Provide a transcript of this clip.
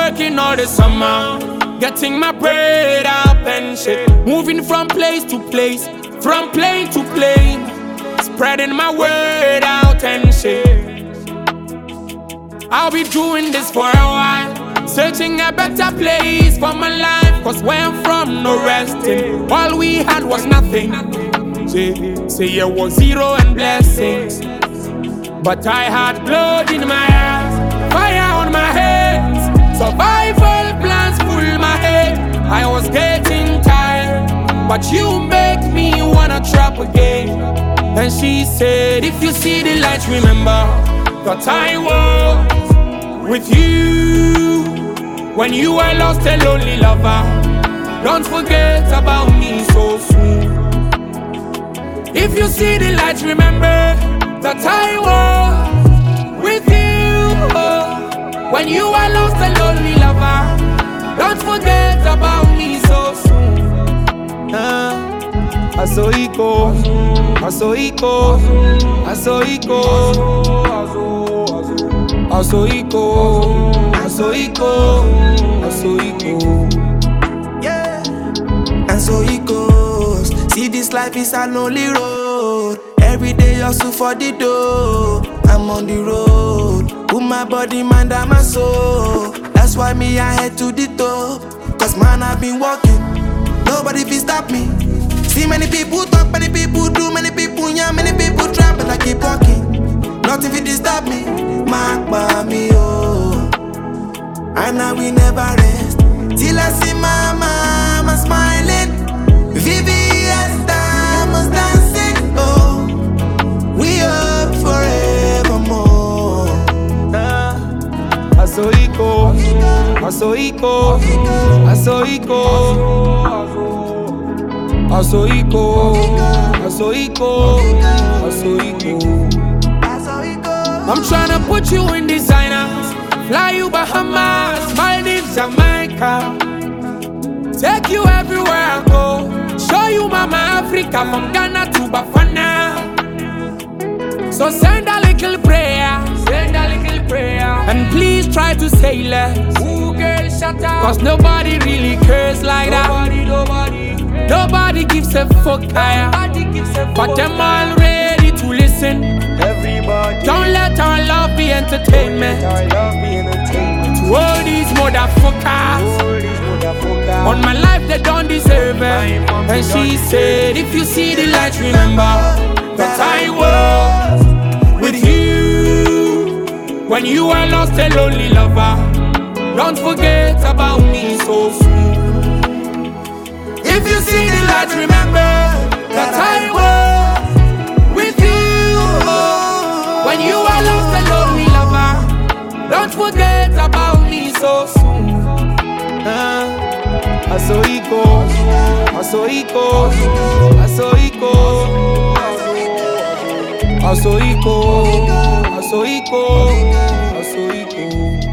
working all the summer, getting my bread up and shit. Moving from place to place, from plane to plane, spreading my word out and shit. I'll be doing this for a while, searching a better place for my life. Cause where I'm from, no resting. All we had was nothing. Say it was zero and blessings, but I had blood in my eyes, fire on my hands, survival plans full my head. I was getting tired, but you make me wanna trap again. And she said, if you see the light, remember that I was with you when you were lost a lonely lover. Don't forget about me so soon. If you see the light, remember that I was with you when you were lost a lonely lover. Don't forget about me so soon. I saw it go, I saw it go, I saw it go, I saw it go, I saw it go, I saw it go. Yeah, and so it goes. See, this life is a lonely road. Every day hustle for the dough. I'm on the road, put my body, mind, and my soul. That's why me I head to the top. Cause man, I've been walking, nobody can stop me. See many people talk, many people do, many people yeah, many people try, but I keep walking. Nothing can disturb me. Mark by me, oh. And I will never rest till I see my mama smiling. VVS diamonds dancing, oh. We up forevermore. I saw it go, I saw it go, I saw it go. I saw it go, I saw it go, I saw it go. I'm tryna put you in designers, fly you Bahamas, Maldives, Jamaica. Take you everywhere I go, show you Mama Africa from Ghana to Bafana. So send a little prayer, and please try to say less. Ooh, girl, shut up. Cause nobody really cares like that. Nobody gives a fuck higher, but them all ready to listen. Everybody, don't let our love be entertainment to all these motherfuckers. On my life they don't deserve it. And she said, if you see the light, remember that I was with you when you were lost a lonely lover. Don't forget about me so soon. If you see the light, remember that I was with you when you were lost a lonely lover. Don't forget about me so soon. I saw it go, I saw it go, I saw it go, I saw it go, I saw it go, I saw it go.